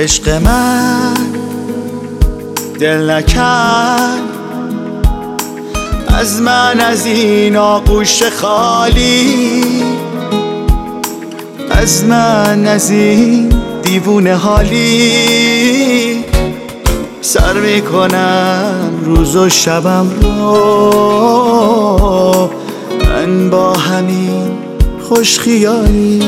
عشق من دل نکن از من، از این آغوش خالی، از من، از این دیوونه حالی. سر میکنم روز و شبم رو من با همین خوش خیالی.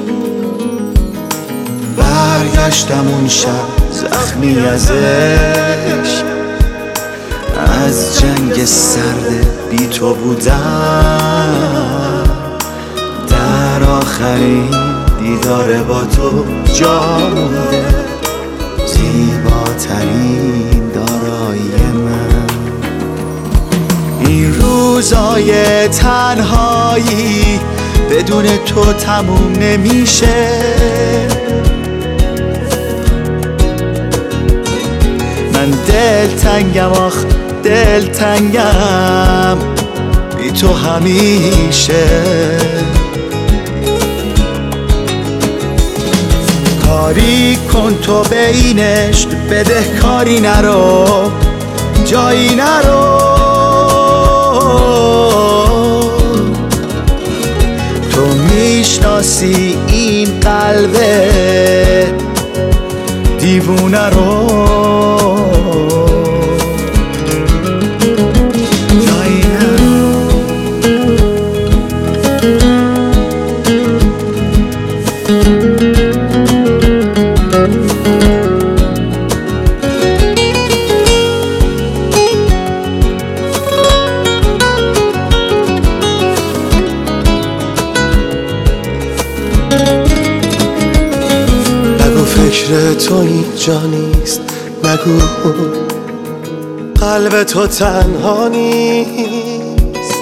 برگشتم اون شب زخمی از عشق، از جنگ سرد بی تو بودم، در آخرین دیدار با تو جا مونده زیباترین دارایی من. این روزای تنهایی بدون تو تموم نمیشه، من دلتنگم، آخ دلتنگم بی تو همیشه. کاری کن تو به این عشق، بده کاری نرو، جایی نرو. تو میشناسی این قلب دیوونه رو. فکر تو اینجا نیست، نگو قلب تو تنها نیست.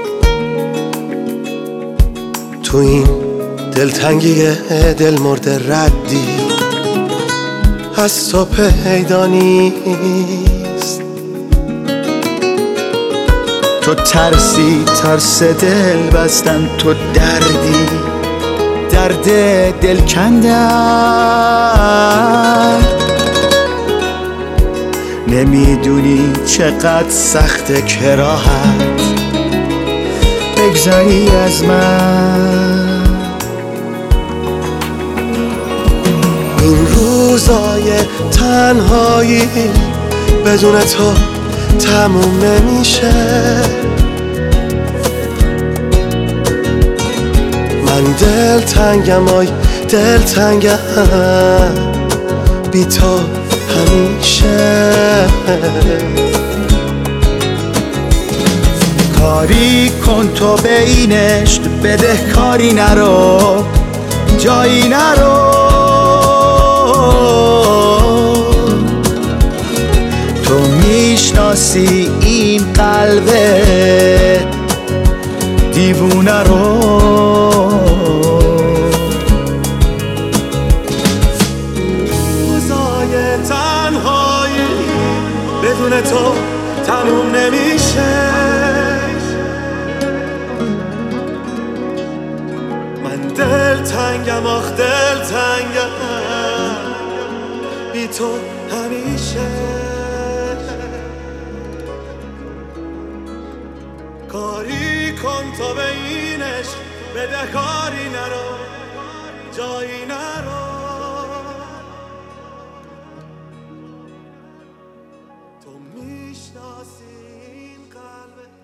تو این دلتنگی دل مرده ردی از تو پیدا نیست. تو ترسی، ترس دل بستن، تو دردی، درد دل کندن. نمیدونی چقدر سخت کراهت بگذری از من. این روزای تنهایی بدون تو تموم نمیشه. من دلتنگم، آی دلتنگم بی تو همیشه. کاری کن تو به این عشق، بده کاری نرو، جایی نرو. تو میشناسی این قلب دیوونه رو. بدون تو تموم نمیشه. من دلتنگم، آخ دلتنگم بی تو همیشه. کاری کن تو به این عشق، بده کاری نرو، جایی نرو. تو میشناسی این قلب